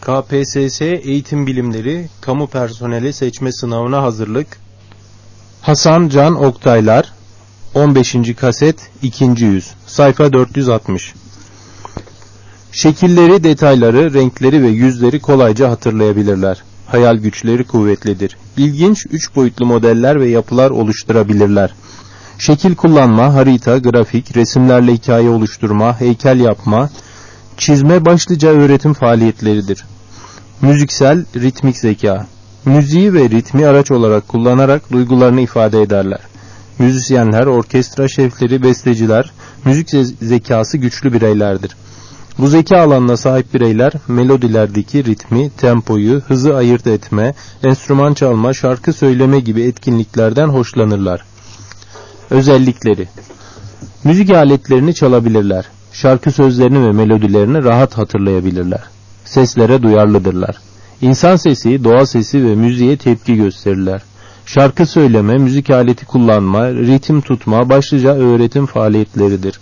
KPSS Eğitim Bilimleri Kamu Personeli Seçme Sınavına Hazırlık. Hasan Can Oktaylar 15. kaset 2. yüz sayfa 460. Şekilleri, detayları, renkleri ve yüzleri kolayca hatırlayabilirler. Hayal güçleri kuvvetlidir. İlginç 3 boyutlu modeller ve yapılar oluşturabilirler. Şekil kullanma, harita, grafik, resimlerle hikaye oluşturma, heykel yapma, çizme başlıca öğretim faaliyetleridir. Müziksel, ritmik zeka. Müziği ve ritmi araç olarak kullanarak duygularını ifade ederler. Müzisyenler, orkestra şefleri, besteciler, müzik zekası güçlü bireylerdir. Bu zeka alanına sahip bireyler, melodilerdeki ritmi, tempoyu, hızı ayırt etme, enstrüman çalma, şarkı söyleme gibi etkinliklerden hoşlanırlar. Özellikleri: müzik aletlerini çalabilirler. Şarkı sözlerini ve melodilerini rahat hatırlayabilirler. Seslere duyarlıdırlar. İnsan sesi, doğa sesi ve müziğe tepki gösterirler. Şarkı söyleme, müzik aleti kullanma, ritim tutma başlıca öğretim faaliyetleridir.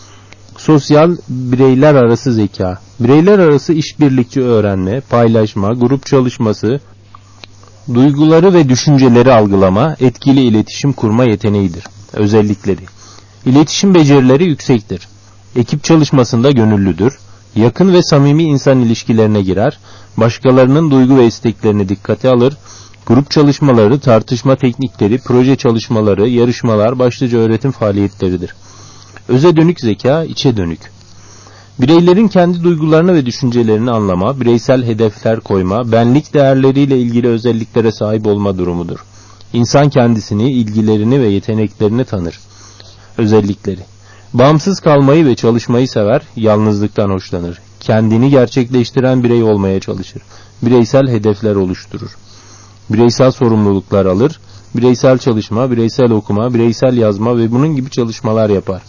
Sosyal, bireyler arası zeka. Bireyler arası işbirlikçi öğrenme, paylaşma, grup çalışması, duyguları ve düşünceleri algılama, etkili iletişim kurma yeteneğidir. Özellikleri: İletişim becerileri yüksektir. Ekip çalışmasında gönüllüdür. Yakın ve samimi insan ilişkilerine girer. Başkalarının duygu ve isteklerini dikkate alır. Grup çalışmaları, tartışma teknikleri, proje çalışmaları, yarışmalar başlıca öğretim faaliyetleridir. Öze dönük zeka, içe dönük. Bireylerin kendi duygularını ve düşüncelerini anlama, bireysel hedefler koyma, benlik değerleriyle ilgili özelliklere sahip olma durumudur. İnsan kendisini, ilgilerini ve yeteneklerini tanır. Özellikleri: bağımsız kalmayı ve çalışmayı sever, yalnızlıktan hoşlanır. Kendini gerçekleştiren birey olmaya çalışır. Bireysel hedefler oluşturur. Bireysel sorumluluklar alır. Bireysel çalışma, bireysel okuma, bireysel yazma ve bunun gibi çalışmalar yapar.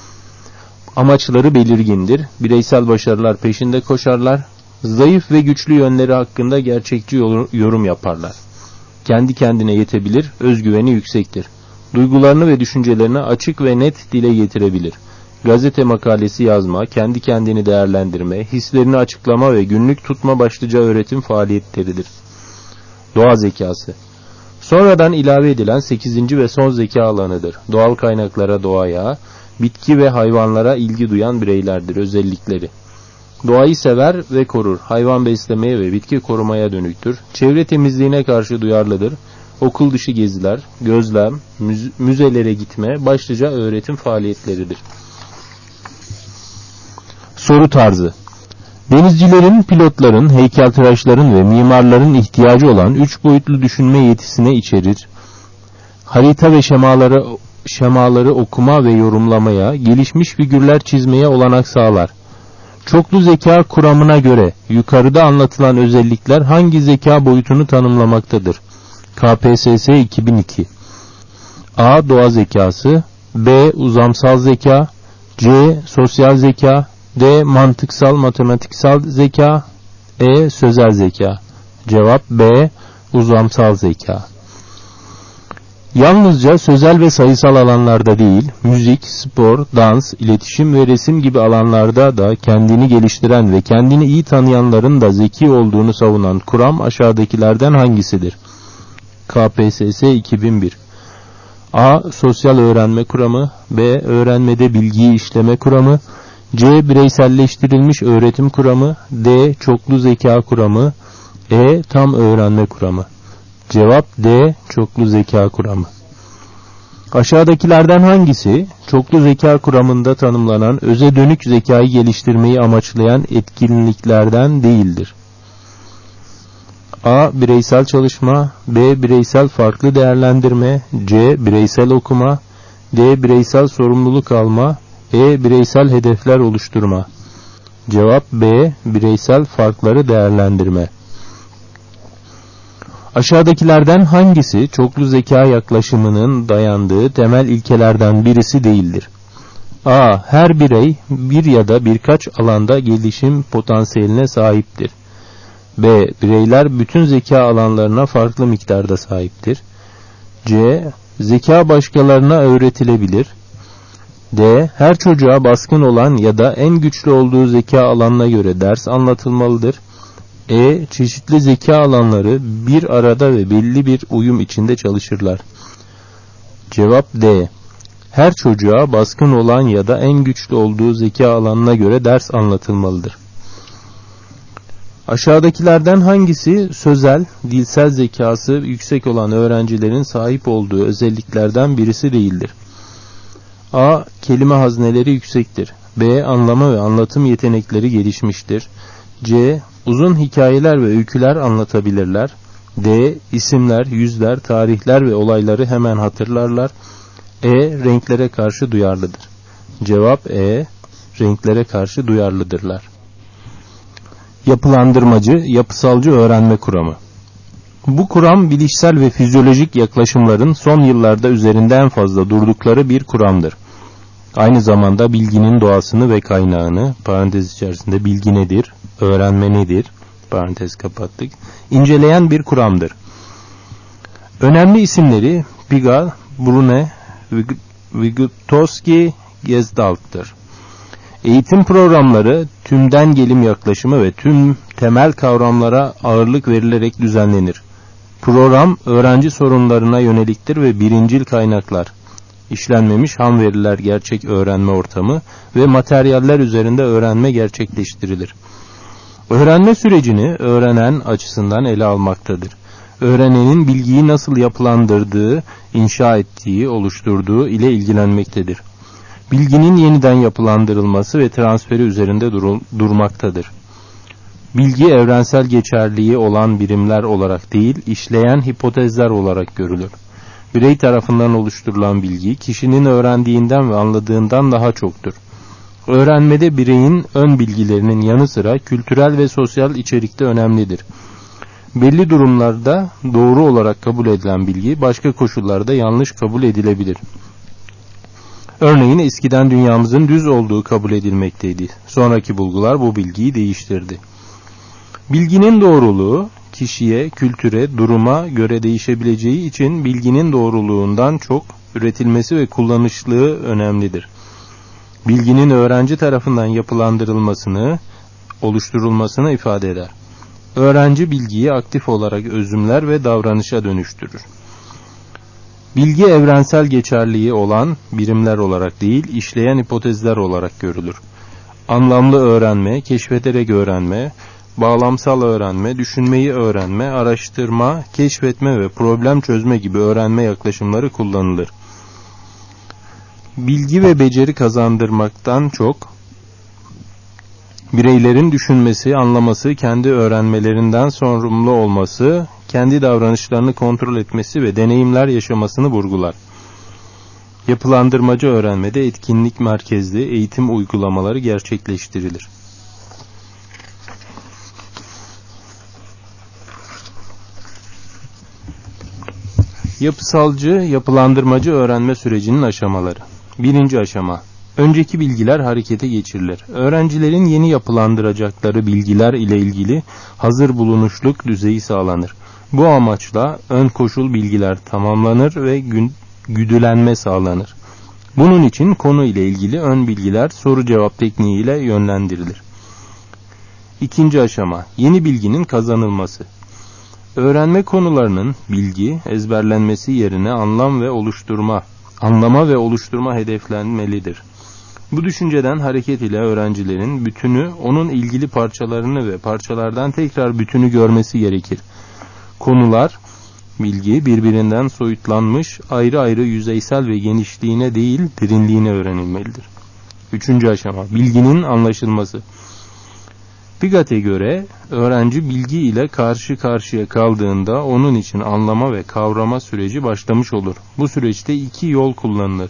Amaçları belirgindir. Bireysel başarılar peşinde koşarlar. Zayıf ve güçlü yönleri hakkında gerçekçi yorum yaparlar. Kendi kendine yetebilir, özgüveni yüksektir. Duygularını ve düşüncelerini açık ve net dile getirebilir. Gazete makalesi yazma, kendi kendini değerlendirme, hislerini açıklama ve günlük tutma başlıca öğretim faaliyetleridir. Doğa zekası. Sonradan ilave edilen 8. ve son zeka alanıdır. Doğal kaynaklara, doğaya, bitki ve hayvanlara ilgi duyan bireylerdir. Özellikleri: doğayı sever ve korur. Hayvan beslemeye ve bitki korumaya dönüktür. Çevre temizliğine karşı duyarlıdır. Okul dışı geziler, gözlem, müzelere gitme başlıca öğretim faaliyetleridir. Soru tarzı: denizcilerin, pilotların, heykeltıraşların ve mimarların ihtiyacı olan 3 boyutlu düşünme yetisine içerir. Harita ve şemaları okuma ve yorumlamaya, gelişmiş figürler çizmeye olanak sağlar. Çoklu zeka kuramına göre yukarıda anlatılan özellikler hangi zeka boyutunu tanımlamaktadır? KPSS 2002. A. Doğa zekası, B. Uzamsal zeka, C. Sosyal zeka, D. Mantıksal matematiksel zeka, E. Sözel zeka. Cevap B. Uzamsal zeka. Yalnızca sözel ve sayısal alanlarda değil, müzik, spor, dans, iletişim ve resim gibi alanlarda da kendini geliştiren ve kendini iyi tanıyanların da zeki olduğunu savunan kuram aşağıdakilerden hangisidir? KPSS 2001. A. Sosyal öğrenme kuramı, B. Öğrenmede bilgiyi işleme kuramı, C. Bireyselleştirilmiş öğretim kuramı, D. Çoklu zeka kuramı, E. Tam öğrenme kuramı. Cevap D. Çoklu zeka kuramı. Aşağıdakilerden hangisi çoklu zeka kuramında tanımlanan öze dönük zekayı geliştirmeyi amaçlayan etkinliklerden değildir? A. Bireysel çalışma, B. Bireysel farklı değerlendirme, C. Bireysel okuma, D. Bireysel sorumluluk alma, E. Bireysel hedefler oluşturma. Cevap B. Bireysel farkları değerlendirme. Aşağıdakilerden hangisi çoklu zeka yaklaşımının dayandığı temel ilkelerden birisi değildir? A. Her birey bir ya da birkaç alanda gelişim potansiyeline sahiptir. B. Bireyler bütün zeka alanlarına farklı miktarda sahiptir. C. Zeka başkalarına öğretilebilir. D. Her çocuğa baskın olan ya da en güçlü olduğu zeka alanına göre ders anlatılmalıdır. Çeşitli zeka alanları bir arada ve belli bir uyum içinde çalışırlar. Cevap D. Her çocuğa baskın olan ya da en güçlü olduğu zeka alanına göre ders anlatılmalıdır. Aşağıdakilerden hangisi sözel, dilsel zekası yüksek olan öğrencilerin sahip olduğu özelliklerden birisi değildir? A. Kelime hazneleri yüksektir. B. Anlama ve anlatım yetenekleri gelişmiştir. C. Uzun hikayeler ve öyküler anlatabilirler. D. İsimler, yüzler, tarihler ve olayları hemen hatırlarlar. Renklere karşı duyarlıdır. Cevap renklere karşı duyarlıdırlar. Yapılandırmacı, yapısalcı öğrenme kuramı. Bu kuram bilişsel ve fizyolojik yaklaşımların son yıllarda üzerinde en fazla durdukları bir kuramdır. Aynı zamanda bilginin doğasını ve kaynağını, parantez içerisinde bilgi nedir, öğrenme nedir, parantez kapattık, inceleyen bir kuramdır. Önemli isimleri Piaget, Brune, Vygotsky, Gestalt'tır. Eğitim programları tümden gelim yaklaşımı ve tüm temel kavramlara ağırlık verilerek düzenlenir. Program öğrenci sorunlarına yöneliktir ve birincil kaynaklar, işlenmemiş ham veriler gerçek öğrenme ortamı ve materyaller üzerinde öğrenme gerçekleştirilir. Öğrenme sürecini öğrenen açısından ele almaktadır. Öğrenenin bilgiyi nasıl yapılandırdığı, inşa ettiği, oluşturduğu ile ilgilenmektedir. Bilginin yeniden yapılandırılması ve transferi üzerinde durmaktadır. Bilgi evrensel geçerliği olan birimler olarak değil, işleyen hipotezler olarak görülür. Birey tarafından oluşturulan bilgi, kişinin öğrendiğinden ve anladığından daha çoktur. Öğrenmede bireyin ön bilgilerinin yanı sıra kültürel ve sosyal içerikte önemlidir. Belli durumlarda doğru olarak kabul edilen bilgi, başka koşullarda yanlış kabul edilebilir. Örneğin eskiden dünyamızın düz olduğu kabul edilmekteydi. Sonraki bulgular bu bilgiyi değiştirdi. Bilginin doğruluğu, kişiye, kültüre, duruma göre değişebileceği için bilginin doğruluğundan çok üretilmesi ve kullanışlılığı önemlidir. Bilginin öğrenci tarafından yapılandırılmasını, oluşturulmasını ifade eder. Öğrenci bilgiyi aktif olarak özümler ve davranışa dönüştürür. Bilgi evrensel geçerliği olan birimler olarak değil, işleyen hipotezler olarak görülür. Anlamlı öğrenme, keşfederek öğrenme, bağlamsal öğrenme, düşünmeyi öğrenme, araştırma, keşfetme ve problem çözme gibi öğrenme yaklaşımları kullanılır. Bilgi ve beceri kazandırmaktan çok, bireylerin düşünmesi, anlaması, kendi öğrenmelerinden sorumlu olması, kendi davranışlarını kontrol etmesi ve deneyimler yaşamasını vurgular. Yapılandırmacı öğrenmede etkinlik merkezli eğitim uygulamaları gerçekleştirilir. Yapısalcı, yapılandırmacı öğrenme sürecinin aşamaları. 1. aşama. Önceki bilgiler harekete geçirilir. Öğrencilerin yeni yapılandıracakları bilgiler ile ilgili hazır bulunuşluk düzeyi sağlanır. Bu amaçla ön koşul bilgiler tamamlanır ve güdülenme sağlanır. Bunun için konu ile ilgili ön bilgiler soru cevap tekniğiyle yönlendirilir. 2. aşama. Yeni bilginin kazanılması. Öğrenme konularının bilgi, ezberlenmesi yerine anlama ve oluşturma hedeflenmelidir. Bu düşünceden hareket ile öğrencilerin bütünü, onun ilgili parçalarını ve parçalardan tekrar bütünü görmesi gerekir. Konular, bilgi birbirinden soyutlanmış, ayrı ayrı yüzeysel ve genişliğine değil, derinliğine öğrenilmelidir. 3. aşama, bilginin anlaşılması. Piaget'e göre öğrenci bilgi ile karşı karşıya kaldığında onun için anlama ve kavrama süreci başlamış olur. Bu süreçte 2 yol kullanılır.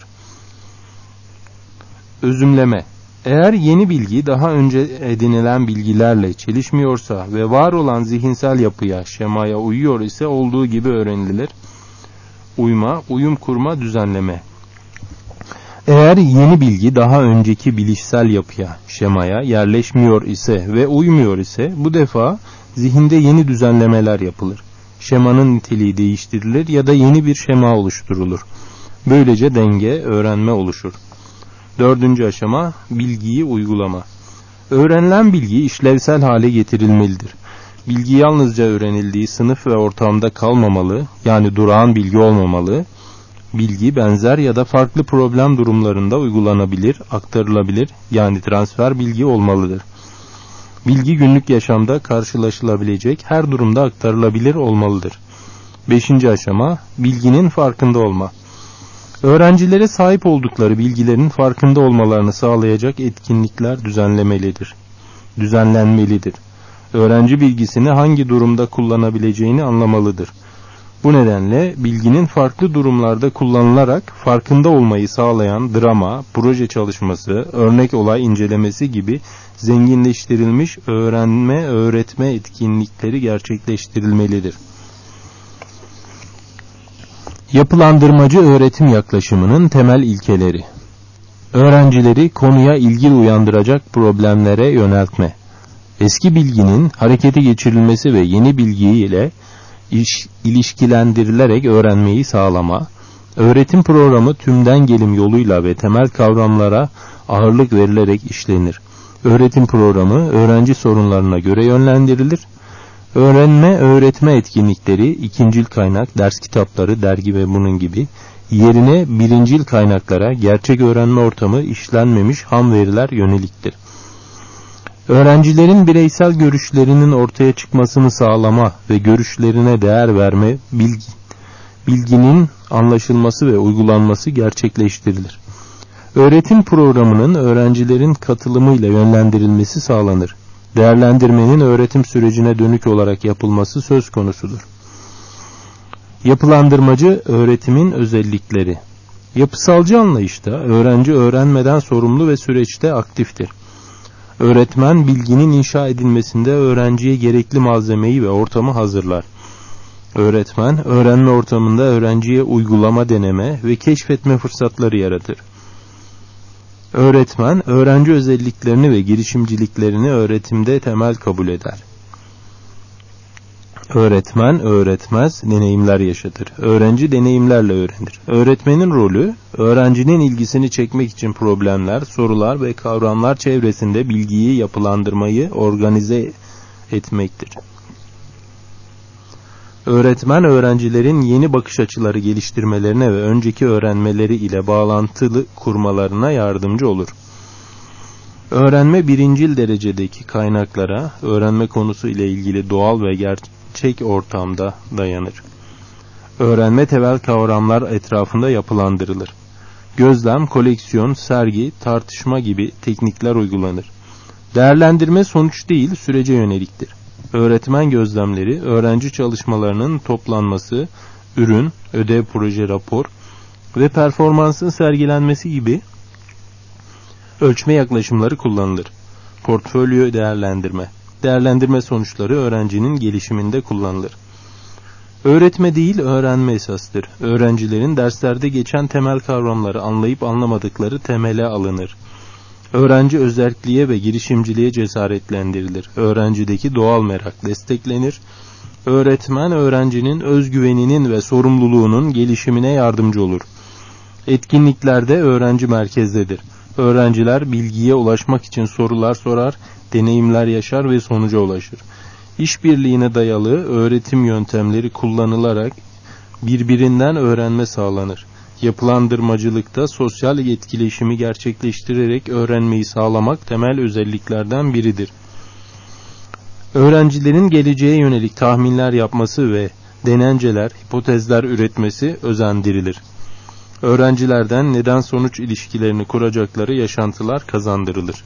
Özümleme. Eğer yeni bilgi daha önce edinilen bilgilerle çelişmiyorsa ve var olan zihinsel yapıya, şemaya uyuyor ise olduğu gibi öğrenilir. Uyma, uyum kurma, düzenleme. Eğer yeni bilgi daha önceki bilişsel yapıya, şemaya yerleşmiyor ise ve uymuyor ise bu defa zihinde yeni düzenlemeler yapılır. Şemanın niteliği değiştirilir ya da yeni bir şema oluşturulur. Böylece denge, öğrenme oluşur. 4. aşama, bilgiyi uygulama. Öğrenilen bilgi işlevsel hale getirilmelidir. Bilgi yalnızca öğrenildiği sınıf ve ortamda kalmamalı, yani durağan bilgi olmamalı. Bilgi benzer ya da farklı problem durumlarında uygulanabilir, aktarılabilir, yani transfer bilgi olmalıdır. Bilgi günlük yaşamda karşılaşılabilecek her durumda aktarılabilir olmalıdır. 5. aşama, bilginin farkında olma. Öğrencilere sahip oldukları bilgilerin farkında olmalarını sağlayacak etkinlikler düzenlenmelidir. Öğrenci bilgisini hangi durumda kullanabileceğini anlamalıdır. Bu nedenle bilginin farklı durumlarda kullanılarak farkında olmayı sağlayan drama, proje çalışması, örnek olay incelemesi gibi zenginleştirilmiş öğretme etkinlikleri gerçekleştirilmelidir. Yapılandırmacı öğretim yaklaşımının temel ilkeleri. Öğrencileri konuya ilgi uyandıracak problemlere yöneltme. Eski bilginin harekete geçirilmesi ve yeni bilgiyle ilişkilendirilerek öğrenmeyi sağlama. Öğretim programı tümden gelim yoluyla ve temel kavramlara ağırlık verilerek işlenir. Öğretim programı öğrenci sorunlarına göre yönlendirilir. Öğretme etkinlikleri ikincil kaynak, ders kitapları, dergi ve bunun gibi yerine birincil kaynaklara, gerçek öğrenme ortamı, işlenmemiş ham veriler yöneliktir. Öğrencilerin bireysel görüşlerinin ortaya çıkmasını sağlama ve görüşlerine değer verme, bilginin anlaşılması ve uygulanması gerçekleştirilir. Öğretim programının öğrencilerin katılımıyla yönlendirilmesi sağlanır. Değerlendirmenin öğretim sürecine dönük olarak yapılması söz konusudur. Yapılandırmacı öğretimin özellikleri. Yapısalcı anlayışta öğrenci öğrenmeden sorumlu ve süreçte aktiftir. Öğretmen bilginin inşa edilmesinde öğrenciye gerekli malzemeyi ve ortamı hazırlar. Öğretmen öğrenme ortamında öğrenciye uygulama, deneme ve keşfetme fırsatları yaratır. Öğretmen öğrenci özelliklerini ve girişimciliklerini öğretimde temel kabul eder. Öğretmen öğretmez, deneyimler yaşatır. Öğrenci deneyimlerle öğrenir. Öğretmenin rolü, öğrencinin ilgisini çekmek için problemler, sorular ve kavramlar çevresinde bilgiyi, yapılandırmayı organize etmektir. Öğretmen, öğrencilerin yeni bakış açıları geliştirmelerine ve önceki öğrenmeleri ile bağlantılı kurmalarına yardımcı olur. Öğrenme birincil derecedeki kaynaklara, öğrenme konusu ile ilgili doğal ve gerçek ortamda dayanır. Öğrenme temel kavramlar etrafında yapılandırılır. Gözlem, koleksiyon, sergi, tartışma gibi teknikler uygulanır. Değerlendirme sonuç değil, sürece yöneliktir. Öğretmen gözlemleri, öğrenci çalışmalarının toplanması, ürün, ödev, proje, rapor ve performansın sergilenmesi gibi ölçme yaklaşımları kullanılır. Portfolyo değerlendirme. Değerlendirme sonuçları öğrencinin gelişiminde kullanılır. Öğretme değil, öğrenme esastır. Öğrencilerin derslerde geçen temel kavramları anlayıp anlamadıkları temele alınır. Öğrenci özerkliğe ve girişimciliğe cesaretlendirilir. Öğrencideki doğal merak desteklenir. Öğretmen öğrencinin özgüveninin ve sorumluluğunun gelişimine yardımcı olur. Etkinliklerde öğrenci merkezdedir. Öğrenciler bilgiye ulaşmak için sorular sorar, deneyimler yaşar ve sonuca ulaşır. İşbirliğine dayalı öğretim yöntemleri kullanılarak birbirinden öğrenme sağlanır. Yapılandırmacılıkta sosyal etkileşimi gerçekleştirerek öğrenmeyi sağlamak temel özelliklerden biridir. Öğrencilerin geleceğe yönelik tahminler yapması ve denenceler, hipotezler üretmesi özendirilir. Öğrencilerden neden-sonuç ilişkilerini kuracakları yaşantılar kazandırılır.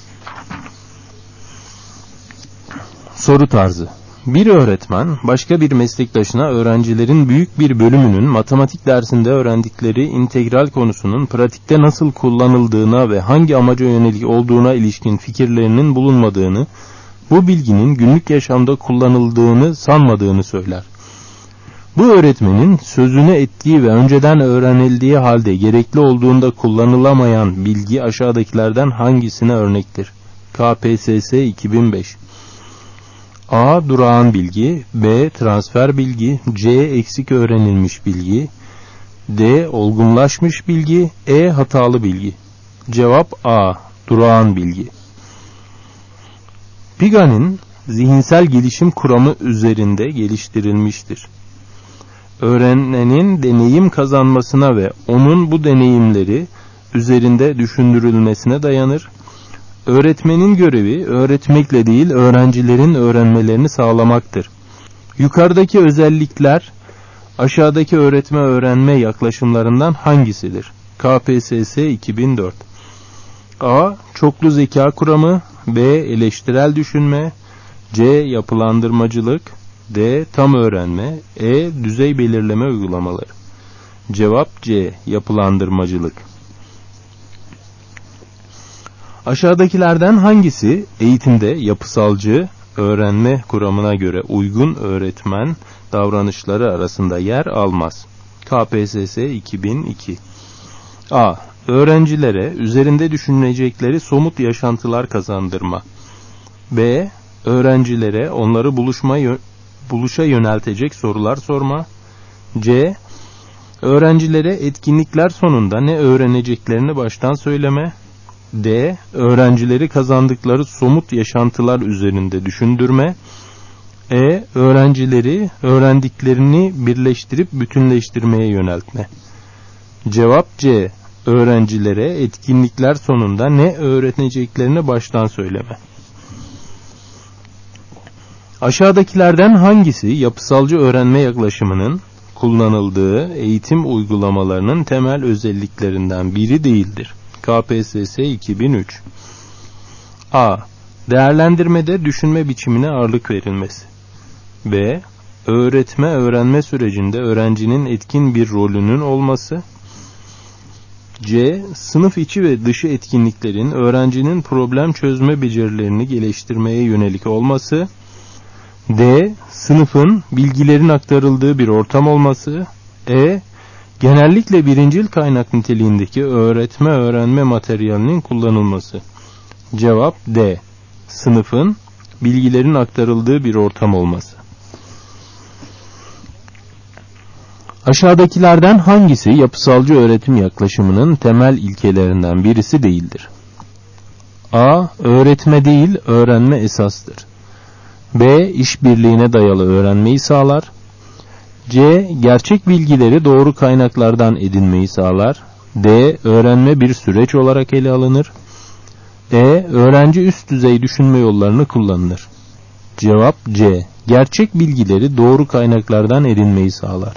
Soru tarzı. Bir öğretmen, başka bir meslektaşına öğrencilerin büyük bir bölümünün matematik dersinde öğrendikleri integral konusunun pratikte nasıl kullanıldığına ve hangi amaca yönelik olduğuna ilişkin fikirlerinin bulunmadığını, bu bilginin günlük yaşamda kullanıldığını sanmadığını söyler. Bu öğretmenin sözünü ettiği ve önceden öğrenildiği halde gerekli olduğunda kullanılamayan bilgi aşağıdakilerden hangisine örnektir? KPSS 2005. A. Durağan bilgi, B. Transfer bilgi, C. Eksik öğrenilmiş bilgi, D. Olgunlaşmış bilgi, E. Hatalı bilgi. Cevap A. Durağan bilgi. Piaget'in zihinsel gelişim kuramı üzerinde geliştirilmiştir. Öğrenenin deneyim kazanmasına ve onun bu deneyimleri üzerinde düşündürülmesine dayanır. Öğretmenin görevi öğretmekle değil, öğrencilerin öğrenmelerini sağlamaktır. Yukarıdaki özellikler aşağıdaki öğretme-öğrenme yaklaşımlarından hangisidir? KPSS 2004. A. Çoklu zeka kuramı. B. Eleştirel düşünme. C. Yapılandırmacılık. D. Tam öğrenme. E. Düzey belirleme uygulamaları. Cevap C. Yapılandırmacılık. Aşağıdakilerden hangisi eğitimde yapısalcı öğrenme kuramına göre uygun öğretmen davranışları arasında yer almaz? KPSS 2002. A. Öğrencilere üzerinde düşünecekleri somut yaşantılar kazandırma. B. Öğrencilere onları buluşa yöneltecek sorular sorma. C. Öğrencilere etkinlikler sonunda ne öğreneceklerini baştan söyleme. D. Öğrencileri kazandıkları somut yaşantılar üzerinde düşündürme. E. Öğrencileri öğrendiklerini birleştirip bütünleştirmeye yöneltme. Cevap C. Öğrencilere etkinlikler sonunda ne öğreneceklerini baştan söyleme. Aşağıdakilerden hangisi yapısalcı öğrenme yaklaşımının kullanıldığı eğitim uygulamalarının temel özelliklerinden biri değildir? KPSS 2003. A. Değerlendirmede düşünme biçimine ağırlık verilmesi. B. Öğretme-öğrenme sürecinde öğrencinin etkin bir rolünün olması. C. Sınıf içi ve dışı etkinliklerin öğrencinin problem çözme becerilerini geliştirmeye yönelik olması. D. Sınıfın bilgilerin aktarıldığı bir ortam olması. E. Genellikle birincil kaynak niteliğindeki öğretme-öğrenme materyalinin kullanılması. Cevap D. Sınıfın bilgilerin aktarıldığı bir ortam olması. Aşağıdakilerden hangisi yapısalcı öğretim yaklaşımının temel ilkelerinden birisi değildir? A. Öğretme değil, öğrenme esastır. B. İşbirliğine dayalı öğrenmeyi sağlar. C. Gerçek bilgileri doğru kaynaklardan edinmeyi sağlar. D. Öğrenme bir süreç olarak ele alınır. E. Öğrenci üst düzey düşünme yollarını kullanır. Cevap C. Gerçek bilgileri doğru kaynaklardan edinmeyi sağlar.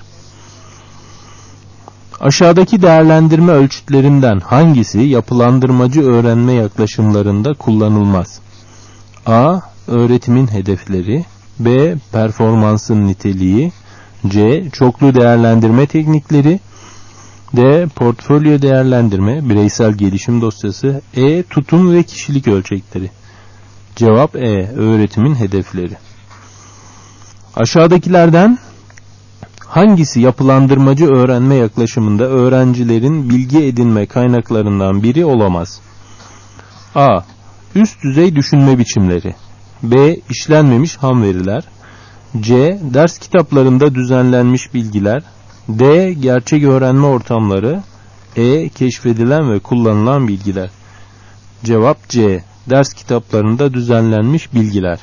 Aşağıdaki değerlendirme ölçütlerinden hangisi yapılandırmacı öğrenme yaklaşımlarında kullanılmaz? A. Öğretimin hedefleri. B. Performansın niteliği. C. Çoklu değerlendirme teknikleri. D. Portfolyo değerlendirme, bireysel gelişim dosyası. E. Tutum ve kişilik ölçekleri. Cevap E. Öğretimin hedefleri. Aşağıdakilerden hangisi yapılandırmacı öğrenme yaklaşımında öğrencilerin bilgi edinme kaynaklarından biri olamaz? A. Üst düzey düşünme biçimleri. B. İşlenmemiş ham veriler. C. Ders kitaplarında düzenlenmiş bilgiler. D. Gerçek öğrenme ortamları. E. Keşfedilen ve kullanılan bilgiler. Cevap C. Ders kitaplarında düzenlenmiş bilgiler.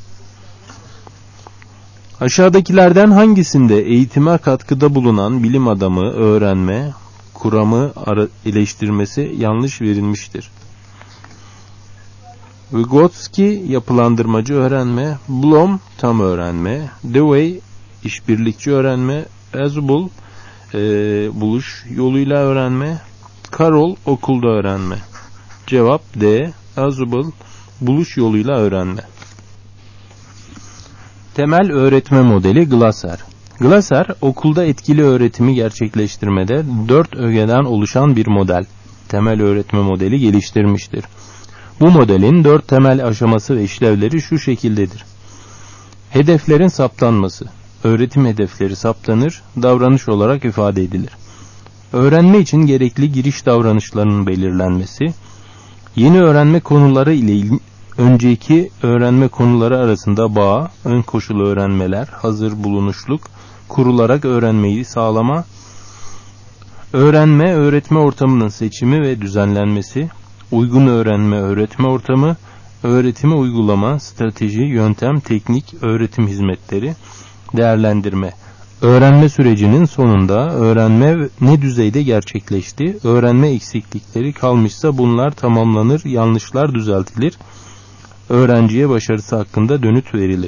Aşağıdakilerden hangisinde eğitime katkıda bulunan bilim adamı öğrenme kuramı eleştirmesi yanlış verilmiştir? Vygotsky yapılandırmacı öğrenme, Bloom tam öğrenme, Dewey işbirlikçi öğrenme, Azubel buluş yoluyla öğrenme, Carroll okulda öğrenme. Cevap D. Azubel buluş yoluyla öğrenme. Temel öğretme modeli Glasser. Glasser, okulda etkili öğretimi gerçekleştirmede 4 ögeden oluşan bir model, temel öğretme modeli geliştirmiştir. Bu modelin 4 temel aşaması ve işlevleri şu şekildedir. Hedeflerin saptanması. Öğretim hedefleri saptanır, davranış olarak ifade edilir. Öğrenme için gerekli giriş davranışlarının belirlenmesi, yeni öğrenme konuları ile önceki öğrenme konuları arasında bağ, ön koşulu öğrenmeler, hazır bulunuşluk kurularak öğrenmeyi sağlama, öğrenme, öğretme ortamının seçimi ve düzenlenmesi, uygun öğrenme, öğretme ortamı, öğretimi uygulama, strateji, yöntem, teknik, öğretim hizmetleri, değerlendirme. Öğrenme sürecinin sonunda öğrenme ne düzeyde gerçekleşti, öğrenme eksiklikleri kalmışsa bunlar tamamlanır, yanlışlar düzeltilir, öğrenciye başarısı hakkında dönüt verilir.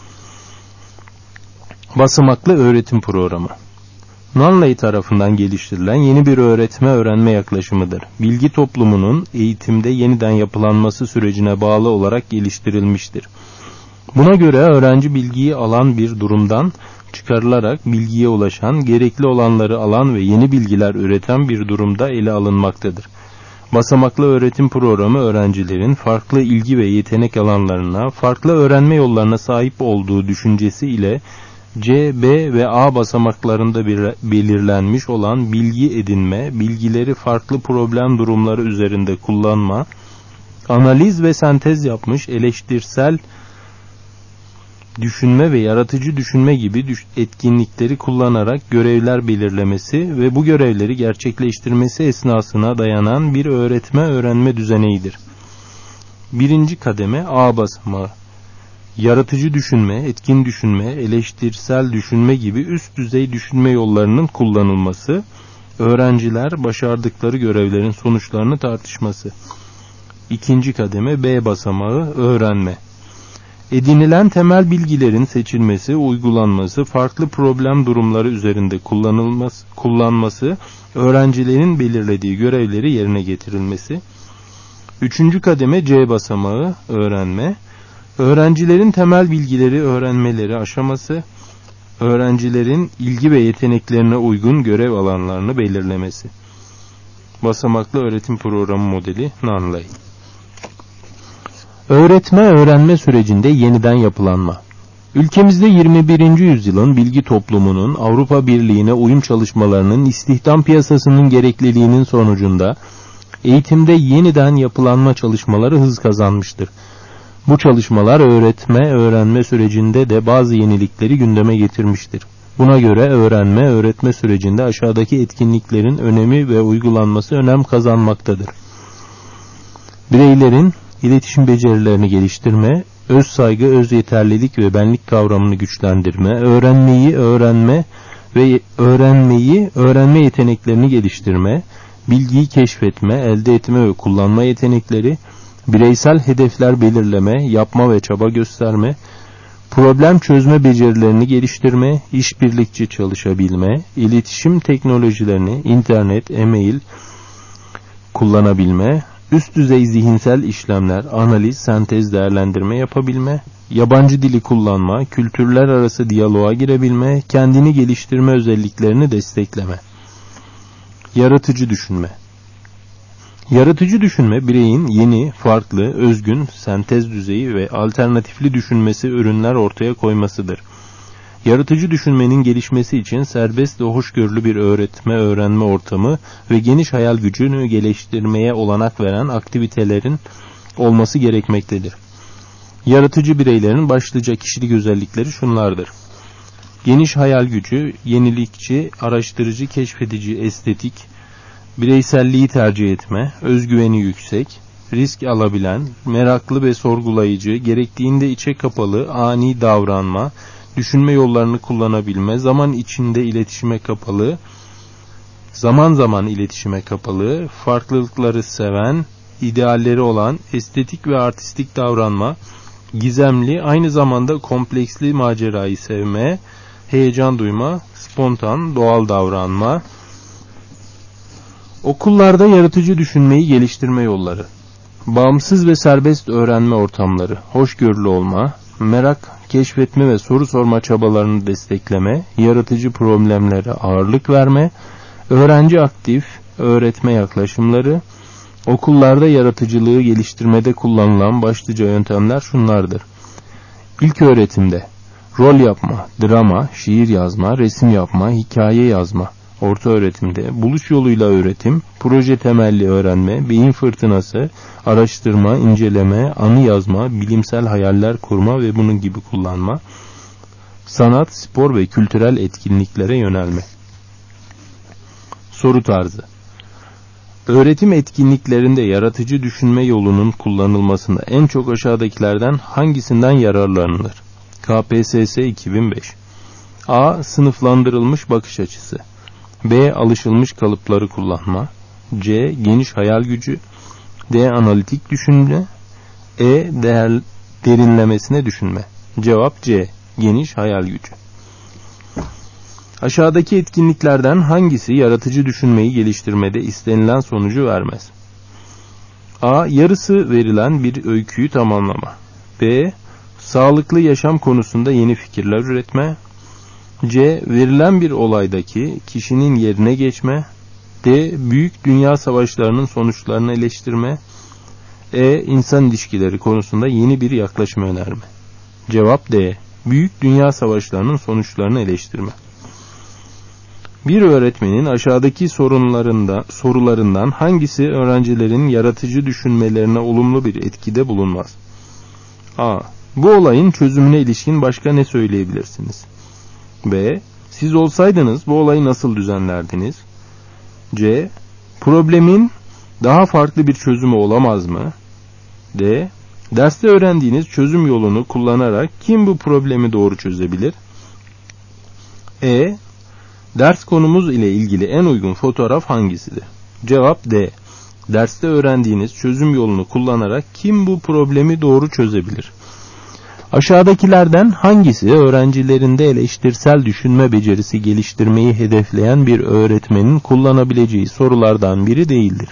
Basamaklı öğretim programı. Nunley tarafından geliştirilen yeni bir öğretme-öğrenme yaklaşımıdır. Bilgi toplumunun eğitimde yeniden yapılanması sürecine bağlı olarak geliştirilmiştir. Buna göre öğrenci bilgiyi alan bir durumdan çıkarılarak bilgiye ulaşan, gerekli olanları alan ve yeni bilgiler üreten bir durumda ele alınmaktadır. Basamaklı öğretim programı öğrencilerin farklı ilgi ve yetenek alanlarına, farklı öğrenme yollarına sahip olduğu düşüncesi ile C, B ve A basamaklarında belirlenmiş olan bilgi edinme, bilgileri farklı problem durumları üzerinde kullanma, analiz ve sentez yapmış, eleştirsel düşünme ve yaratıcı düşünme gibi etkinlikleri kullanarak görevler belirlemesi ve bu görevleri gerçekleştirmesi esnasına dayanan bir öğretme-öğrenme düzeneğidir. Birinci kademe A basamağı. Yaratıcı düşünme, etkin düşünme, eleştirsel düşünme gibi üst düzey düşünme yollarının kullanılması, öğrenciler başardıkları görevlerin sonuçlarını tartışması. İkinci kademe B basamağı öğrenme. Edinilen temel bilgilerin seçilmesi, uygulanması, farklı problem durumları üzerinde kullanması, öğrencilerin belirlediği görevleri yerine getirilmesi. Üçüncü kademe C basamağı öğrenme. Öğrencilerin temel bilgileri öğrenmeleri aşaması, öğrencilerin ilgi ve yeteneklerine uygun görev alanlarını belirlemesi. Basamaklı öğretim programı modeli Nunley. Öğretme-öğrenme sürecinde yeniden yapılanma. Ülkemizde 21. yüzyılın bilgi toplumunun Avrupa Birliği'ne uyum çalışmalarının istihdam piyasasının gerekliliğinin sonucunda eğitimde yeniden yapılanma çalışmaları hız kazanmıştır. Bu çalışmalar öğretme-öğrenme sürecinde de bazı yenilikleri gündeme getirmiştir. Buna göre öğrenme-öğretme sürecinde aşağıdaki etkinliklerin önemi ve uygulanması önem kazanmaktadır. Bireylerin iletişim becerilerini geliştirme, öz saygı, öz yeterlilik ve benlik kavramını güçlendirme, öğrenme yeteneklerini geliştirme, bilgiyi keşfetme, elde etme ve kullanma yetenekleri, bireysel hedefler belirleme, yapma ve çaba gösterme, problem çözme becerilerini geliştirme, işbirlikçi çalışabilme, iletişim teknolojilerini, internet, e-mail kullanabilme, üst düzey zihinsel işlemler, analiz, sentez, değerlendirme yapabilme, yabancı dili kullanma, kültürler arası diyaloğa girebilme, kendini geliştirme özelliklerini destekleme. Yaratıcı düşünme. Yaratıcı düşünme, bireyin yeni, farklı, özgün, sentez düzeyi ve alternatifli düşünmesi ürünler ortaya koymasıdır. Yaratıcı düşünmenin gelişmesi için serbest ve hoşgörülü bir öğretme-öğrenme ortamı ve geniş hayal gücünü geliştirmeye olanak veren aktivitelerin olması gerekmektedir. Yaratıcı bireylerin başlıca kişilik özellikleri şunlardır: geniş hayal gücü, yenilikçi, araştırıcı, keşfedici, estetik, bireyselliği tercih etme, özgüveni yüksek, risk alabilen, meraklı ve sorgulayıcı, gerektiğinde içe kapalı, ani davranma, düşünme yollarını kullanabilme, zaman zaman iletişime kapalı, farklılıkları seven, idealleri olan, estetik ve artistik davranma, gizemli, aynı zamanda kompleksli macerayı sevme, heyecan duyma, spontan, doğal davranma. Okullarda yaratıcı düşünmeyi geliştirme yolları: bağımsız ve serbest öğrenme ortamları, hoşgörülü olma, merak, keşfetme ve soru sorma çabalarını destekleme, yaratıcı problemlere ağırlık verme, öğrenci aktif öğretme yaklaşımları. Okullarda yaratıcılığı geliştirmede kullanılan başlıca yöntemler şunlardır: İlk öğretimde rol yapma, drama, şiir yazma, resim yapma, hikaye yazma. Orta öğretimde buluş yoluyla öğretim, proje temelli öğrenme, beyin fırtınası, araştırma, inceleme, anı yazma, bilimsel hayaller kurma ve bunun gibi kullanma. Sanat, spor ve kültürel etkinliklere yönelme. Soru tarzı: Öğretim etkinliklerinde yaratıcı düşünme yolunun kullanılmasında en çok aşağıdakilerden hangisinden yararlanılır? KPSS 2005. A. Sınıflandırılmış bakış açısı. B. Alışılmış kalıpları kullanma. C. Geniş hayal gücü. D. Analitik düşünme. E. Derinlemesine düşünme. Cevap C. Geniş hayal gücü. Aşağıdaki etkinliklerden hangisi yaratıcı düşünmeyi geliştirmede istenilen sonucu vermez? A. Yarısı verilen bir öyküyü tamamlama. B. Sağlıklı yaşam konusunda yeni fikirler üretme. C. Verilen bir olaydaki kişinin yerine geçme. D. Büyük dünya savaşlarının sonuçlarını eleştirme. E. İnsan ilişkileri konusunda yeni bir yaklaşım önerme. Cevap D. Büyük dünya savaşlarının sonuçlarını eleştirme. Bir öğretmenin aşağıdaki sorularından hangisi öğrencilerin yaratıcı düşünmelerine olumlu bir etkide bulunmaz? A. Bu olayın çözümüne ilişkin başka ne söyleyebilirsiniz? B. Siz olsaydınız bu olayı nasıl düzenlerdiniz? C. Problemin daha farklı bir çözümü olamaz mı? D. Derste öğrendiğiniz çözüm yolunu kullanarak kim bu problemi doğru çözebilir? E. Ders konumuz ile ilgili en uygun fotoğraf hangisidir? Cevap D. Derste öğrendiğiniz çözüm yolunu kullanarak kim bu problemi doğru çözebilir? Aşağıdakilerden hangisi öğrencilerinde eleştirsel düşünme becerisi geliştirmeyi hedefleyen bir öğretmenin kullanabileceği sorulardan biri değildir?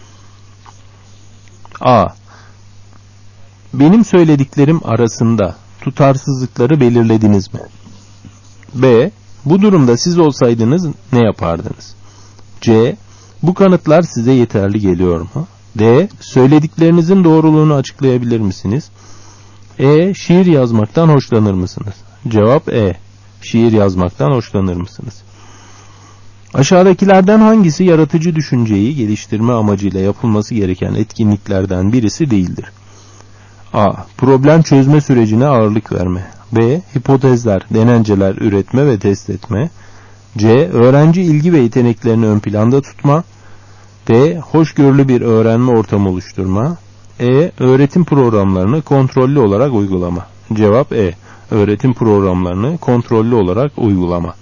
A. Benim söylediklerim arasında tutarsızlıkları belirlediniz mi? B. Bu durumda siz olsaydınız ne yapardınız? C. Bu kanıtlar size yeterli geliyor mu? D. Söylediklerinizin doğruluğunu açıklayabilir misiniz? E. Şiir yazmaktan hoşlanır mısınız? Cevap E. Şiir yazmaktan hoşlanır mısınız? Aşağıdakilerden hangisi yaratıcı düşünceyi geliştirme amacıyla yapılması gereken etkinliklerden birisi değildir? A. Problem çözme sürecine ağırlık verme. B. Hipotezler, denenceler üretme ve test etme. C. Öğrenci ilgi ve yeteneklerini ön planda tutma. D. Hoşgörülü bir öğrenme ortamı oluşturma. E. Öğretim programlarını kontrollü olarak uygulama. Cevap E. Öğretim programlarını kontrollü olarak uygulama.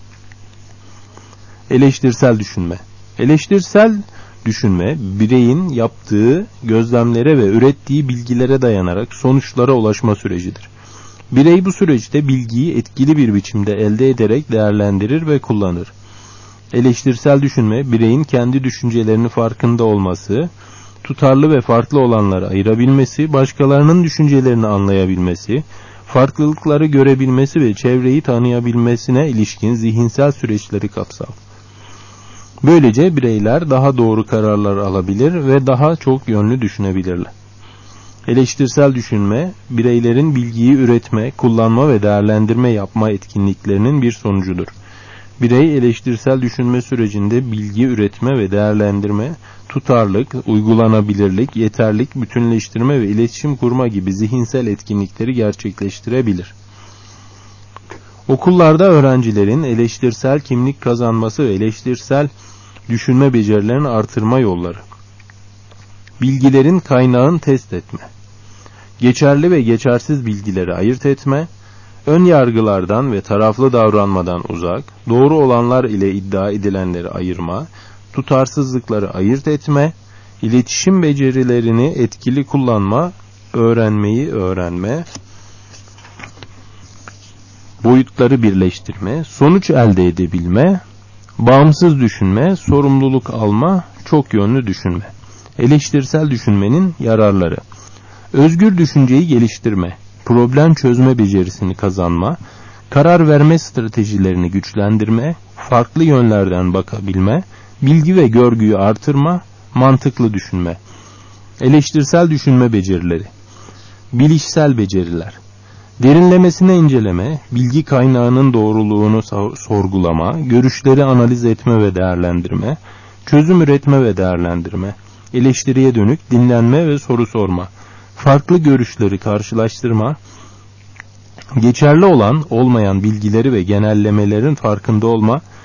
Eleştirsel düşünme. Eleştirsel düşünme, bireyin yaptığı gözlemlere ve ürettiği bilgilere dayanarak sonuçlara ulaşma sürecidir. Birey bu süreçte bilgiyi etkili bir biçimde elde ederek değerlendirir ve kullanır. Eleştirsel düşünme, bireyin kendi düşüncelerinin farkında olması, tutarlı ve farklı olanları ayırabilmesi, başkalarının düşüncelerini anlayabilmesi, farklılıkları görebilmesi ve çevreyi tanıyabilmesine ilişkin zihinsel süreçleri kapsar. Böylece bireyler daha doğru kararlar alabilir ve daha çok yönlü düşünebilirler. Eleştirsel düşünme, bireylerin bilgiyi üretme, kullanma ve değerlendirme yapma etkinliklerinin bir sonucudur. Birey eleştirsel düşünme sürecinde bilgi üretme ve değerlendirme, tutarlılık, uygulanabilirlik, yeterlik, bütünleştirme ve iletişim kurma gibi zihinsel etkinlikleri gerçekleştirebilir. Okullarda öğrencilerin eleştirsel kimlik kazanması ve eleştirsel düşünme becerilerini artırma yolları. Bilgilerin kaynağını test etme. Geçerli ve geçersiz bilgileri ayırt etme. Ön yargılardan ve taraflı davranmadan uzak, doğru olanlar ile iddia edilenleri ayırma, tutarsızlıkları ayırt etme, iletişim becerilerini etkili kullanma, öğrenmeyi öğrenme, boyutları birleştirme, sonuç elde edebilme, bağımsız düşünme, sorumluluk alma, çok yönlü düşünme. Eleştirsel düşünmenin yararları. Özgür düşünceyi geliştirme, problem çözme becerisini kazanma, karar verme stratejilerini güçlendirme, farklı yönlerden bakabilme, bilgi ve görgüyü artırma, mantıklı düşünme. Eleştirsel düşünme becerileri. Bilişsel beceriler. Derinlemesine inceleme, bilgi kaynağının doğruluğunu sorgulama, görüşleri analiz etme ve değerlendirme, çözüm üretme ve değerlendirme, eleştiriye dönük dinlenme ve soru sorma, farklı görüşleri karşılaştırma, geçerli olan olmayan bilgileri ve genellemelerin farkında olma,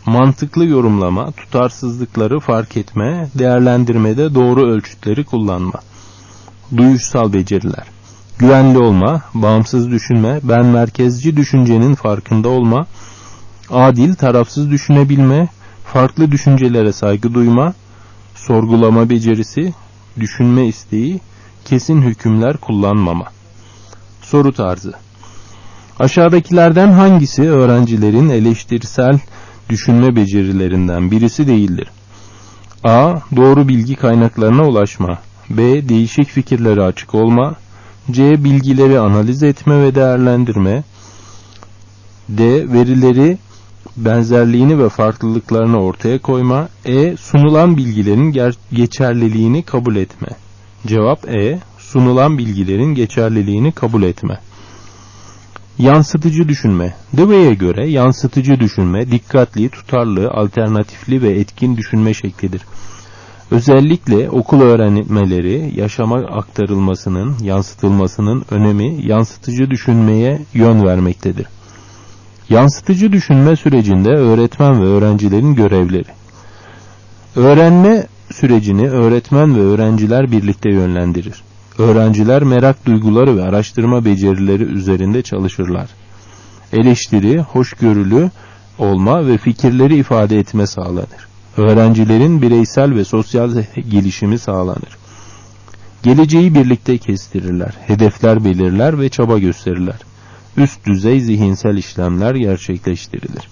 mantıklı yorumlama, tutarsızlıkları fark etme, değerlendirmede doğru ölçütleri kullanma. Duyuşsal beceriler: güvenli olma, bağımsız düşünme, ben merkezci düşüncenin farkında olma, adil, tarafsız düşünebilme, farklı düşüncelere saygı duyma, sorgulama becerisi, düşünme isteği, kesin hükümler kullanmama. Soru tarzı: aşağıdakilerden hangisi öğrencilerin eleştirisel düşünme becerilerinden birisi değildir? A. Doğru bilgi kaynaklarına ulaşma. B. Değişik fikirlere açık olma. C. Bilgileri analiz etme ve değerlendirme. D. Verileri, benzerliğini ve farklılıklarını ortaya koyma. E. Sunulan bilgilerin geçerliliğini kabul etme. Cevap E. Sunulan bilgilerin geçerliliğini kabul etme. Yansıtıcı düşünme. Dewey'e göre yansıtıcı düşünme, dikkatli, tutarlı, alternatifli ve etkin düşünme şeklidir. Özellikle okul öğrenmeleri, yaşama aktarılmasının, yansıtılmasının önemi yansıtıcı düşünmeye yön vermektedir. Yansıtıcı düşünme sürecinde öğretmen ve öğrencilerin görevleri. Öğrenme sürecini öğretmen ve öğrenciler birlikte yönlendirir. Öğrenciler merak duyguları ve araştırma becerileri üzerinde çalışırlar. Eleştiri, hoşgörülü olma ve fikirleri ifade etme sağlanır. Öğrencilerin bireysel ve sosyal gelişimi sağlanır. Geleceği birlikte kestirirler, hedefler belirler ve çaba gösterirler. Üst düzey zihinsel işlemler gerçekleştirilir.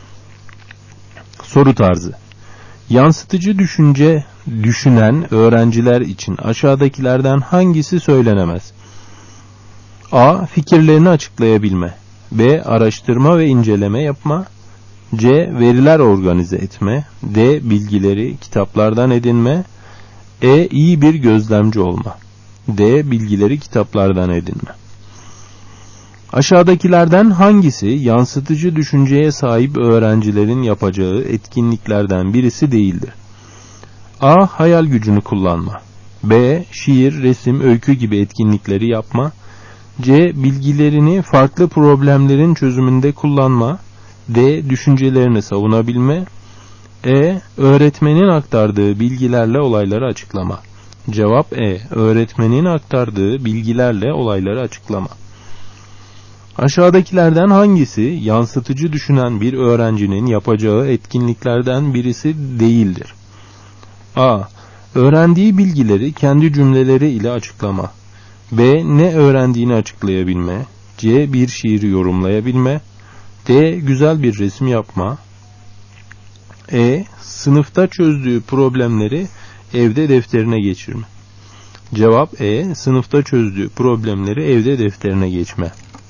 Soru tarzı: yansıtıcı düşünen öğrenciler için aşağıdakilerden hangisi söylenemez? A. Fikirlerini açıklayabilme. B. Araştırma ve inceleme yapma. C. Veriler organize etme. D. Bilgileri kitaplardan edinme. E. İyi bir gözlemci olma. D. Bilgileri kitaplardan edinme. Aşağıdakilerden hangisi yansıtıcı düşünceye sahip öğrencilerin yapacağı etkinliklerden birisi değildir? A. Hayal gücünü kullanma. B. Şiir, resim, öykü gibi etkinlikleri yapma. C. Bilgilerini farklı problemlerin çözümünde kullanma. D. Düşüncelerini savunabilme. E. Öğretmenin aktardığı bilgilerle olayları açıklama. Cevap E. Öğretmenin aktardığı bilgilerle olayları açıklama. Aşağıdakilerden hangisi yansıtıcı düşünen bir öğrencinin yapacağı etkinliklerden birisi değildir? A. Öğrendiği bilgileri kendi cümleleri ile açıklama. B. Ne öğrendiğini açıklayabilme. C. Bir şiiri yorumlayabilme. D. Güzel bir resim yapma. E. Sınıfta çözdüğü problemleri evde defterine geçirme. Cevap E. Sınıfta çözdüğü problemleri evde defterine geçme.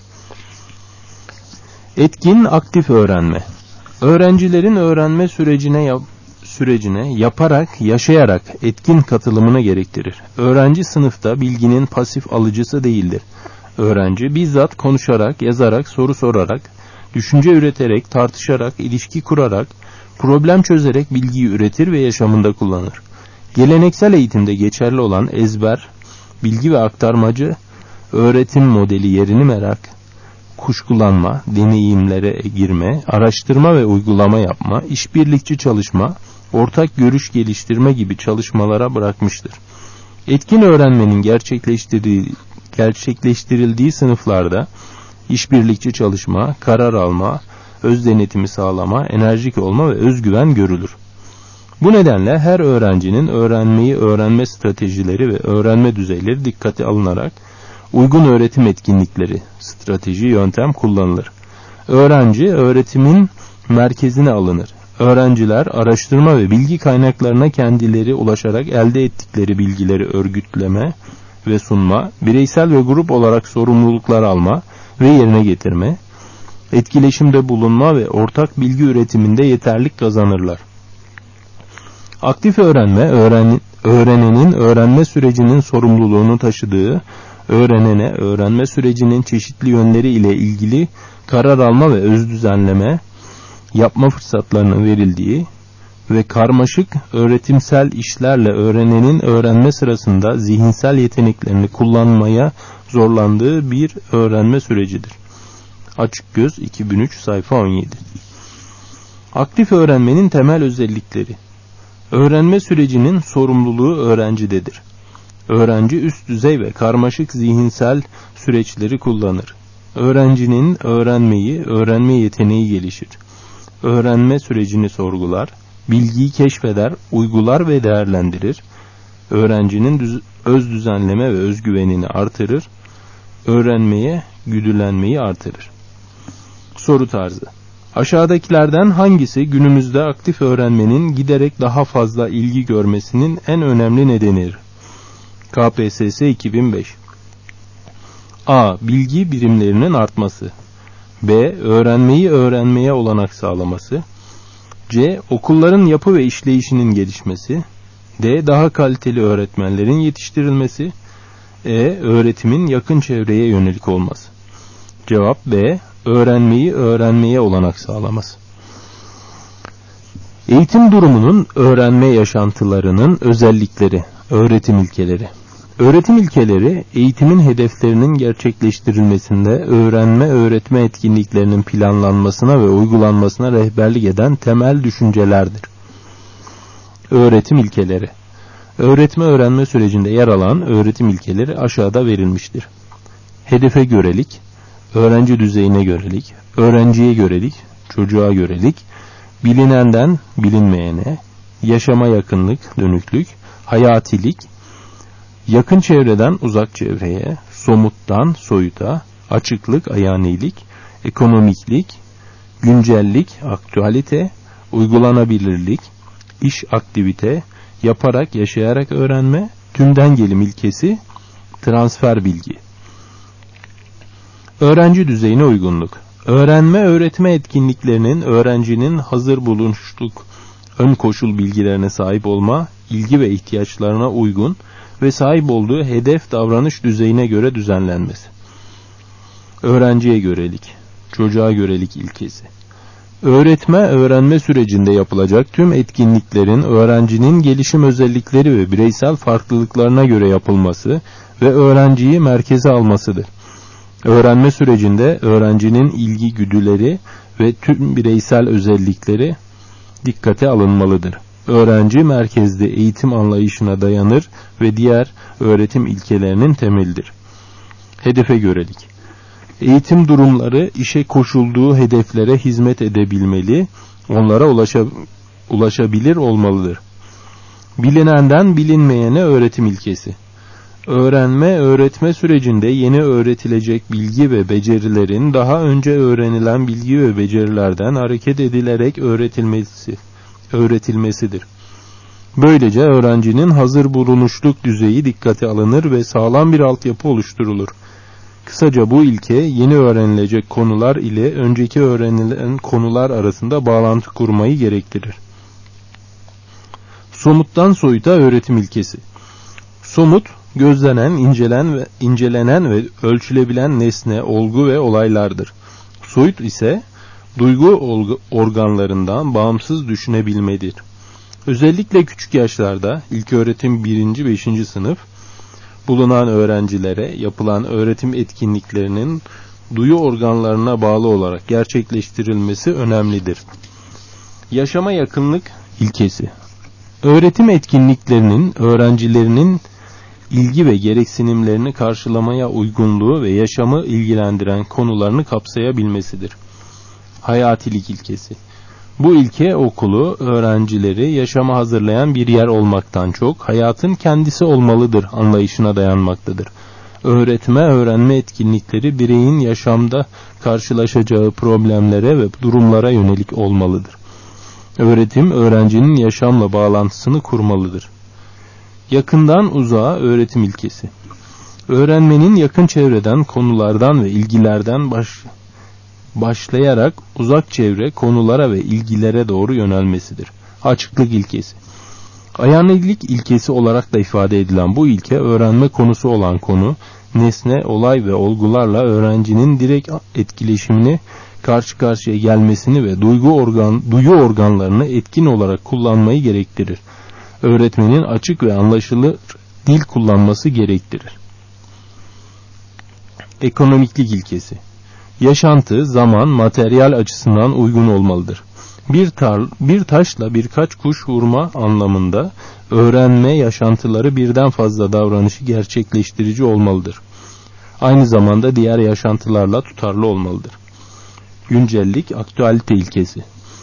Etkin, aktif öğrenme. Öğrencilerin öğrenme sürecine yaparak, yaşayarak etkin katılımını gerektirir. Öğrenci sınıfta bilginin pasif alıcısı değildir. Öğrenci bizzat konuşarak, yazarak, soru sorarak, düşünce üreterek, tartışarak, ilişki kurarak, problem çözerek bilgiyi üretir ve yaşamında kullanır. Geleneksel eğitimde geçerli olan ezber, bilgi ve aktarmacı öğretim modeli yerini merak, kuşkulanma, deneyimlere girme, araştırma ve uygulama yapma, işbirlikçi çalışma, ortak görüş geliştirme gibi çalışmalara bırakmıştır. Etkin öğrenmenin gerçekleştirildiği sınıflarda işbirlikçi çalışma, karar alma, öz denetimi sağlama, enerjik olma ve özgüven görülür. Bu nedenle her öğrencinin öğrenmeyi öğrenme stratejileri ve öğrenme düzeyleri dikkate alınarak uygun öğretim etkinlikleri, strateji, yöntem kullanılır. Öğrenci öğretimin merkezine alınır. Öğrenciler araştırma ve bilgi kaynaklarına kendileri ulaşarak elde ettikleri bilgileri örgütleme ve sunma, bireysel ve grup olarak sorumluluklar alma ve yerine getirme, etkileşimde bulunma ve ortak bilgi üretiminde yeterlik kazanırlar. Aktif öğrenme, öğrenenin öğrenme sürecinin sorumluluğunu taşıdığı, öğrenene öğrenme sürecinin çeşitli yönleri ile ilgili karar alma ve öz düzenleme yapma fırsatlarının verildiği ve karmaşık öğretimsel işlerle öğrenenin öğrenme sırasında zihinsel yeteneklerini kullanmaya zorlandığı bir öğrenme sürecidir. Açık Göz 2003 sayfa 17. Aktif öğrenmenin temel özellikleri. Öğrenme sürecinin sorumluluğu öğrencidedir. Öğrenci üst düzey ve karmaşık zihinsel süreçleri kullanır. Öğrencinin öğrenme yeteneği gelişir. Öğrenme sürecini sorgular, bilgiyi keşfeder, uygular ve değerlendirir. Öğrencinin öz düzenleme ve özgüvenini artırır. Güdülenmeyi artırır. Soru tarzı. Aşağıdakilerden hangisi günümüzde aktif öğrenmenin giderek daha fazla ilgi görmesinin en önemli nedenidir? KPSS 2005. A. Bilgi birimlerinin artması. B. Öğrenmeye olanak sağlaması. C. Okulların yapı ve işleyişinin gelişmesi. D. Daha kaliteli öğretmenlerin yetiştirilmesi. Öğretimin yakın çevreye yönelik olması. Cevap B. Öğrenmeye olanak sağlaması. Eğitim durumunun öğrenme yaşantılarının özellikleri, öğretim ilkeleri. Öğretim ilkeleri, eğitimin hedeflerinin gerçekleştirilmesinde öğretme etkinliklerinin planlanmasına ve uygulanmasına rehberlik eden temel düşüncelerdir. Öğretim ilkeleri. Öğrenme sürecinde yer alan öğretim ilkeleri aşağıda verilmiştir. Hedefe görelik, öğrenci düzeyine görelik, öğrenciye görelik, çocuğa görelik, bilinenden bilinmeyene, yaşama yakınlık, dönüklük, hayatilik, yakın çevreden uzak çevreye, somuttan soyuta, açıklık, ayanilik, ekonomiklik, güncellik, aktüalite, uygulanabilirlik, iş aktivite, yaparak, yaşayarak öğrenme, tümden gelim ilkesi, transfer bilgi. Öğrenci düzeyine uygunluk. Öğretme etkinliklerinin öğrencinin hazır bulunuşluk, ön koşul bilgilerine sahip olma, ilgi ve ihtiyaçlarına uygun ve sahip olduğu hedef davranış düzeyine göre düzenlenmesi. Öğrenciye görelik, çocuğa görelik ilkesi. Öğrenme sürecinde yapılacak tüm etkinliklerin öğrencinin gelişim özellikleri ve bireysel farklılıklarına göre yapılması ve öğrenciyi merkeze almasıdır. Öğrenme sürecinde öğrencinin ilgi güdüleri ve tüm bireysel özellikleri dikkate alınmalıdır. Öğrenci merkezli eğitim anlayışına dayanır ve diğer öğretim ilkelerinin temelidir. Hedefe görelik. Eğitim durumları işe koşulduğu hedeflere hizmet edebilmeli, onlara ulaşabilir olmalıdır. Bilinenden bilinmeyene öğretim ilkesi. Öğretme sürecinde yeni öğretilecek bilgi ve becerilerin daha önce öğrenilen bilgi ve becerilerden hareket edilerek öğretilmesidir. Böylece öğrencinin hazır bulunuşluk düzeyi dikkate alınır ve sağlam bir altyapı oluşturulur. Kısaca bu ilke yeni öğrenilecek konular ile önceki öğrenilen konular arasında bağlantı kurmayı gerektirir. Somuttan soyuta öğretim ilkesi. Somut, gözlenen, incelenen ve ölçülebilen nesne, olgu ve olaylardır. Soyut ise duygu organlarından bağımsız düşünebilmedir. Özellikle küçük yaşlarda ilköğretim 1. 5. sınıf bulunan öğrencilere yapılan öğretim etkinliklerinin duyu organlarına bağlı olarak gerçekleştirilmesi önemlidir. Yaşama yakınlık ilkesi. Öğretim etkinliklerinin öğrencilerinin ilgi ve gereksinimlerini karşılamaya uygunluğu ve yaşamı ilgilendiren konularını kapsayabilmesidir. Hayatilik ilkesi. Bu ilke okulu, öğrencileri yaşama hazırlayan bir yer olmaktan çok hayatın kendisi olmalıdır anlayışına dayanmaktadır. Öğrenme etkinlikleri bireyin yaşamda karşılaşacağı problemlere ve durumlara yönelik olmalıdır. Öğretim, öğrencinin yaşamla bağlantısını kurmalıdır. Yakından uzağa öğretim ilkesi. Öğrenmenin yakın çevreden, konulardan ve ilgilerden başlayarak uzak çevre, konulara ve ilgilere doğru yönelmesidir. Açıklık ilkesi. Ayanilik ilkesi olarak da ifade edilen bu ilke, öğrenme konusu olan konu, nesne, olay ve olgularla öğrencinin direkt etkileşimini, karşı karşıya gelmesini ve duyu organlarını etkin olarak kullanmayı gerektirir. Öğretmenin açık ve anlaşılır dil kullanması gerektirir. Ekonomiklik ilkesi. Yaşantı, zaman, materyal açısından uygun olmalıdır. Bir taşla birkaç kuş vurma anlamında öğrenme yaşantıları birden fazla davranışı gerçekleştirici olmalıdır. Aynı zamanda diğer yaşantılarla tutarlı olmalıdır. Güncellik, aktüalite ilkesi.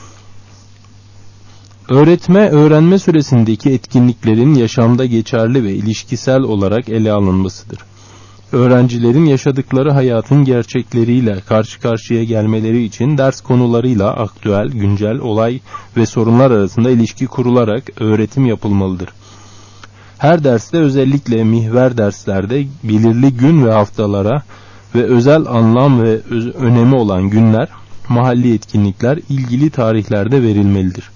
Öğrenme süresindeki etkinliklerin yaşamda geçerli ve ilişkisel olarak ele alınmasıdır. Öğrencilerin yaşadıkları hayatın gerçekleriyle karşı karşıya gelmeleri için ders konularıyla aktüel, güncel olay ve sorunlar arasında ilişki kurularak öğretim yapılmalıdır. Her derste, özellikle mihver derslerde belirli gün ve haftalara ve özel anlam ve önemi olan günler, mahalli etkinlikler ilgili tarihlerde verilmelidir.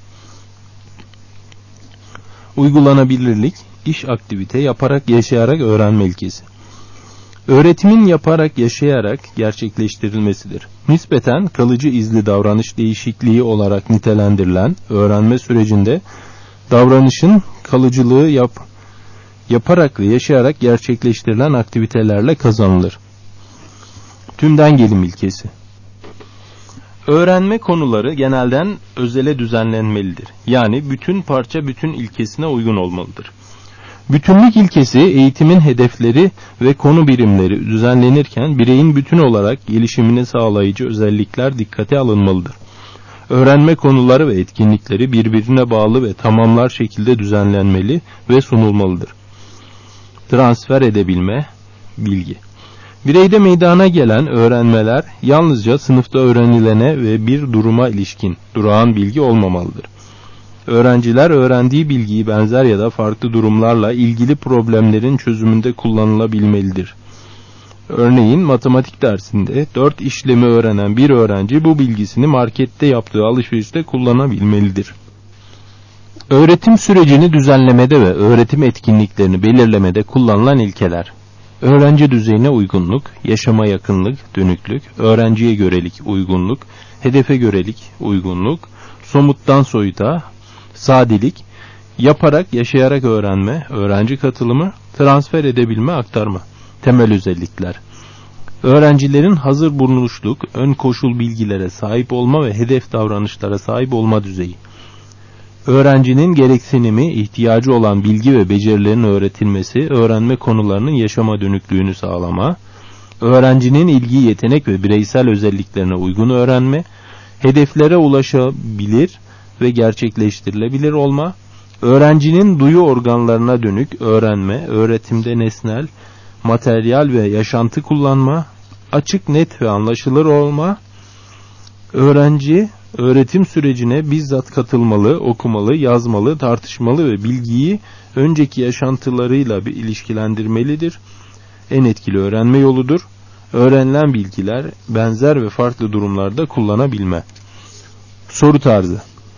Uygulanabilirlik, iş aktivite yaparak yaşayarak öğrenme ilkesi. Öğretimin yaparak yaşayarak gerçekleştirilmesidir. Nispeten kalıcı izli davranış değişikliği olarak nitelendirilen öğrenme sürecinde davranışın kalıcılığı yaparak ve yaşayarak gerçekleştirilen aktivitelerle kazanılır. Tümden gelim ilkesi. Öğrenme konuları genelden özele düzenlenmelidir. Yani bütün parça bütün ilkesine uygun olmalıdır. Bütünlük ilkesi eğitimin hedefleri ve konu birimleri düzenlenirken bireyin bütün olarak gelişimini sağlayıcı özellikler dikkate alınmalıdır. Öğrenme konuları ve etkinlikleri birbirine bağlı ve tamamlar şekilde düzenlenmeli ve sunulmalıdır. Transfer edebilme, bilgi. Bireyde meydana gelen öğrenmeler yalnızca sınıfta öğrenilene ve bir duruma ilişkin durağan bilgi olmamalıdır. Öğrenciler öğrendiği bilgiyi benzer ya da farklı durumlarla ilgili problemlerin çözümünde kullanılabilmelidir. Örneğin matematik dersinde 4 işlemi öğrenen bir öğrenci bu bilgisini markette yaptığı alışverişte kullanabilmelidir. Öğretim sürecini düzenlemede ve öğretim etkinliklerini belirlemede kullanılan ilkeler. Öğrenci düzeyine uygunluk, yaşama yakınlık, dönüklük, öğrenciye görelik uygunluk, hedefe görelik uygunluk, somuttan soyuta, sadelik, yaparak yaşayarak öğrenme, öğrenci katılımı, transfer edebilme, aktarma. Temel özellikler. Öğrencilerin hazır bulunuşluk, ön koşul bilgilere sahip olma ve hedef davranışlara sahip olma düzeyi. Öğrencinin gereksinimi, ihtiyacı olan bilgi ve becerilerin öğretilmesi, öğrenme konularının yaşama dönüklüğünü sağlama, öğrencinin ilgi, yetenek ve bireysel özelliklerine uygun öğrenme, hedeflere ulaşabilir ve gerçekleştirilebilir olma, öğrencinin duyu organlarına dönük öğrenme, öğretimde nesnel, materyal ve yaşantı kullanma, açık, net ve anlaşılır olma, öğrenci öğretim sürecine bizzat katılmalı, okumalı, yazmalı, tartışmalı ve bilgiyi önceki yaşantılarıyla bir ilişkilendirmelidir. En etkili öğrenme yoludur. Öğrenilen bilgiler benzer ve farklı durumlarda kullanabilme. Soru tarzı.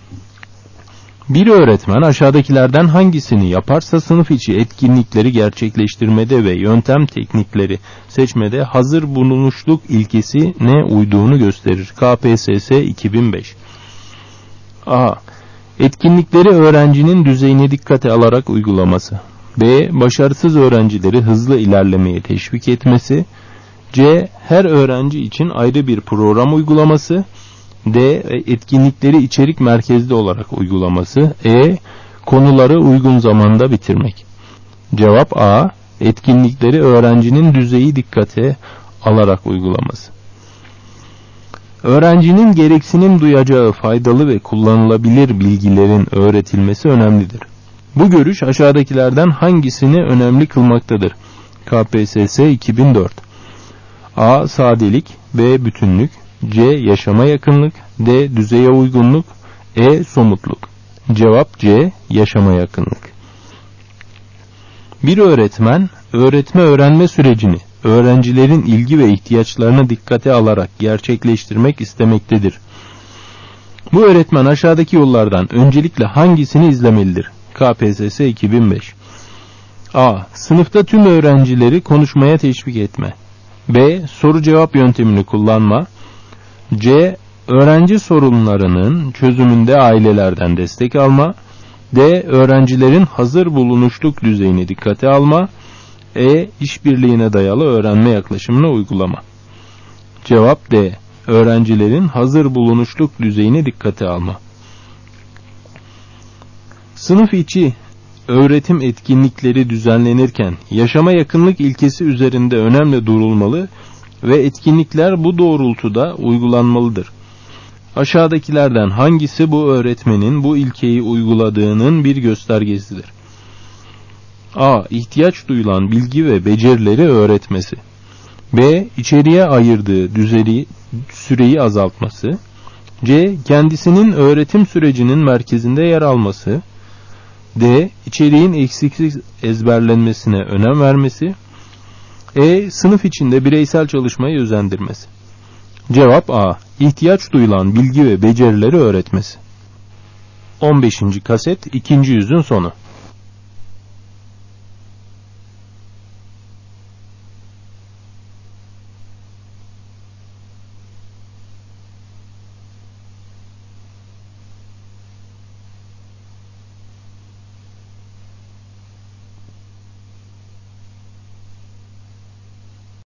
Bir öğretmen aşağıdakilerden hangisini yaparsa sınıf içi etkinlikleri gerçekleştirmede ve yöntem teknikleri seçmede hazır bulunuşluk ilkesine uyduğunu gösterir. KPSS 2005. A. Etkinlikleri öğrencinin düzeyine dikkate alarak uygulaması. B. Başarısız öğrencileri hızlı ilerlemeye teşvik etmesi. C. Her öğrenci için ayrı bir program uygulaması. D. Etkinlikleri içerik merkezli olarak uygulaması. E. Konuları uygun zamanda bitirmek. Cevap A. Etkinlikleri öğrencinin düzeyi dikkate alarak uygulaması. Öğrencinin gereksinim duyacağı faydalı ve kullanılabilir bilgilerin öğretilmesi önemlidir. Bu görüş aşağıdakilerden hangisini önemli kılmaktadır? KPSS 2004. A. Sadelik. B. Bütünlük. C. Yaşama yakınlık. D. Düzeye uygunluk. E. Somutluk. Cevap C. Yaşama yakınlık. Bir öğretmen, öğretme-öğrenme sürecini öğrencilerin ilgi ve ihtiyaçlarına dikkate alarak gerçekleştirmek istemektedir. Bu öğretmen aşağıdaki yollardan öncelikle hangisini izlemelidir? KPSS 2005. A. Sınıfta tüm öğrencileri konuşmaya teşvik etme. B. Soru cevap yöntemini kullanma. C. Öğrenci sorunlarının çözümünde ailelerden destek alma. D. Öğrencilerin hazır bulunuşluk düzeyini dikkate alma. E. İşbirliğine dayalı öğrenme yaklaşımını uygulama. Cevap D. Öğrencilerin hazır bulunuşluk düzeyini dikkate alma. Sınıf içi öğretim etkinlikleri düzenlenirken yaşama yakınlık ilkesi üzerinde önemli durulmalı ve etkinlikler bu doğrultuda uygulanmalıdır. Aşağıdakilerden hangisi bu öğretmenin bu ilkeyi uyguladığının bir göstergesidir? A. İhtiyaç duyulan bilgi ve becerileri öğretmesi. B. İçeriye ayırdığı süreyi azaltması. C. Kendisinin öğretim sürecinin merkezinde yer alması. D. İçeriğin eksiksiz ezberlenmesine önem vermesi. E. Sınıf içinde bireysel çalışmayı özendirmesi. Cevap A. İhtiyaç duyulan bilgi ve becerileri öğretmesi. 15. kaset 2. yüzün sonu.